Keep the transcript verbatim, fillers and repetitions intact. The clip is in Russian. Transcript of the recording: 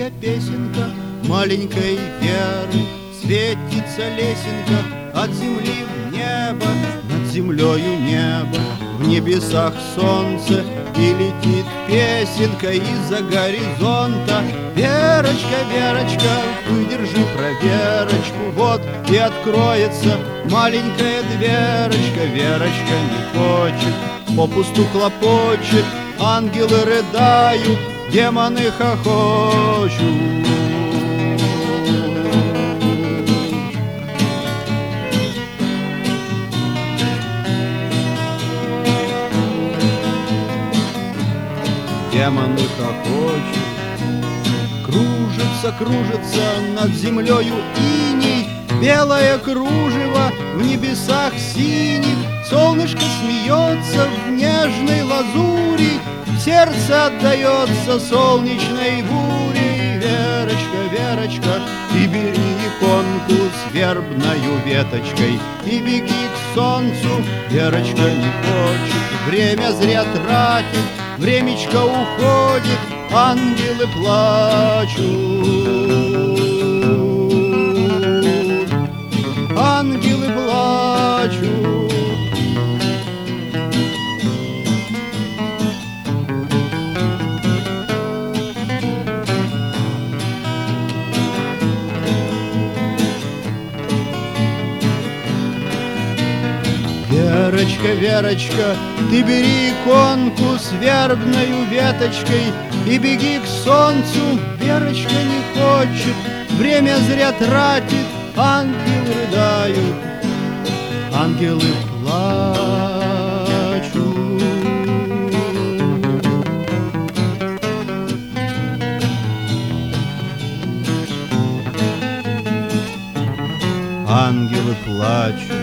маленькая песенка маленькой Веры. Светится лесенка от земли в небо, над землею небо, в небесах солнце, и летит песенка из-за горизонта. Верочка, Верочка, выдержи проверочку, вот и откроется маленькая дверочка. Верочка не хочет, попусту хлопочет, ангелы рыдают, демоны хохочут. Демоны хохочут. Кружится, кружится над землею иней, белое кружево в небесах синих. Солнышко смеется в нежной лазури, сердце отдается солнечной буре. Верочка, Верочка, ты бери иконку с вербною веточкой и беги к солнцу. Верочка не хочет время зря тратить, времечко уходит, ангелы плачут. Ангелы плачут. Верочка, Верочка, ты бери иконку с вербною веточкой и беги к солнцу. Верочка не хочет, время зря тратит, ангелы рыдают, ангелы плачут. Ангелы плачут.